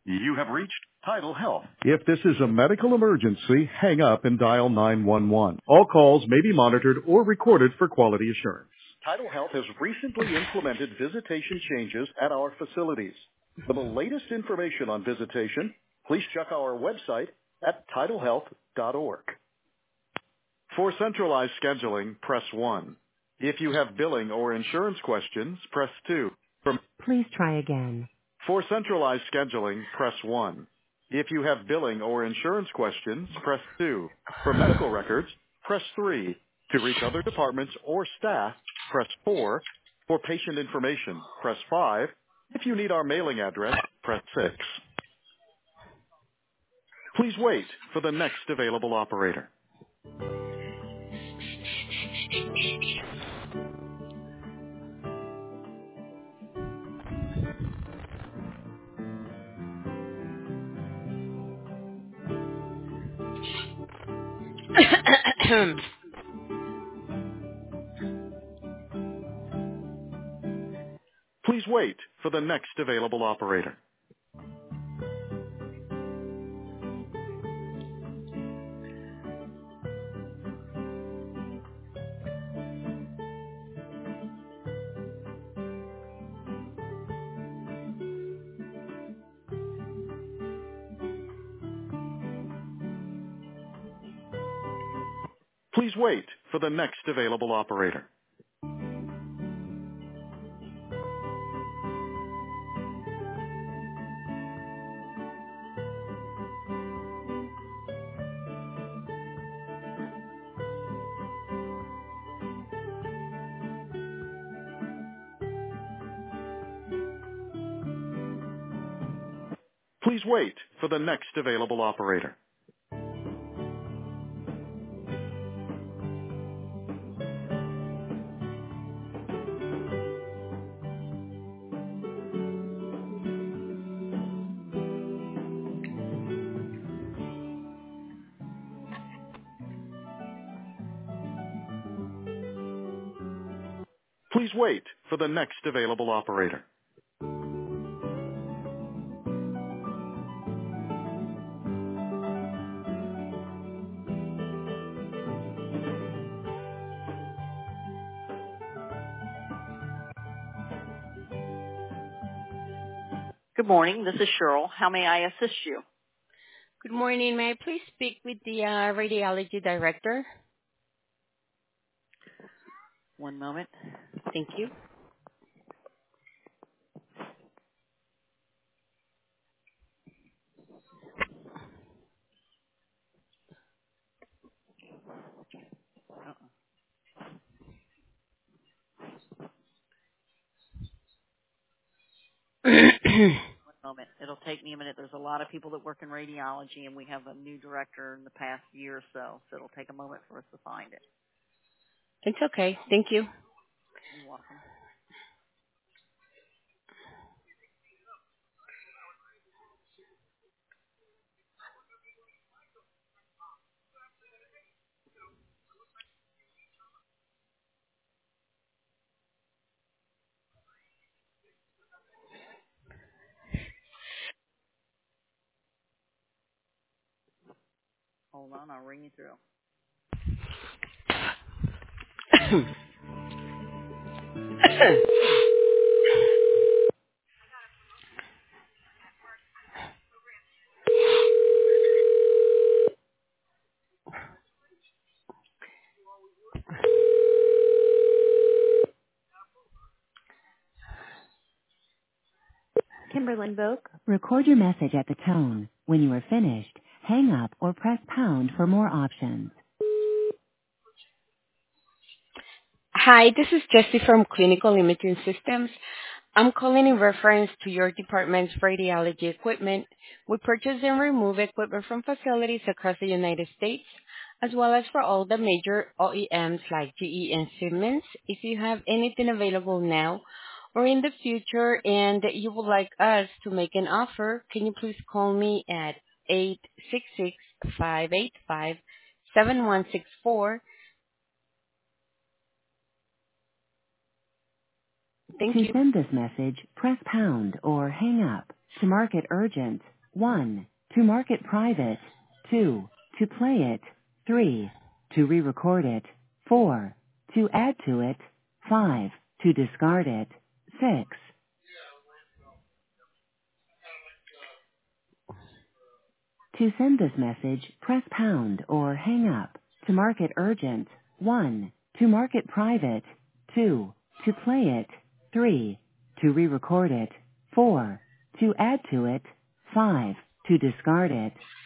You have reached Tidal Health. If this is a medical emergency, hang up and dial 911. All calls may be monitored or recorded for quality assurance. Tidal Health has recently implemented visitation changes at our facilities. For the latest information on visitation, please check our website at tidalhealth.org. For centralized scheduling, press 1. If you have billing or insurance questions, press 2. Please try again. For centralized scheduling, press 1. If you have billing or insurance questions, press 2. For medical records, press 3. To reach other departments or staff, press 4. For patient information, press 5. If you need our mailing address, press 6. Please wait for the next available operator. Please wait for the next available operator. Please wait for the next available operator. Please wait for the next available operator. Please wait for the next available operator. Good morning. This is Cheryl. How may I assist you? Good morning. May I please speak with the radiology director? One moment. Thank you. One moment. It'll take me a minute. There's a lot of people that work in radiology, and we have a new director in the past year or so it'll take a moment for us to find it. It's okay. Thank you. You're welcome. Hold on. I'll ring you through. Kimberlyn Vogue. Record your message at the tone. When you are finished, hang up or press pound for more options. Hi, this is Jessie from Clinical Imaging Systems. I'm calling in reference to your department's radiology equipment. We purchase and remove equipment from facilities across the United States, as well as for all the major OEMs like GE and Siemens. If you have anything available now or in the future and you would like us to make an offer, can you please call me at 866-585-7164. Thank you. To send this message, press pound or hang up. To mark it urgent, 1. To mark it private. 2. To play it. 3. To re-record it. 4. To add to it. 5. To discard it. 6. To send this message, press pound or hang up. To mark it urgent. 1. To mark it private. 2. To play it. 3. To re-record it. 4. To add to it. 5. To discard it.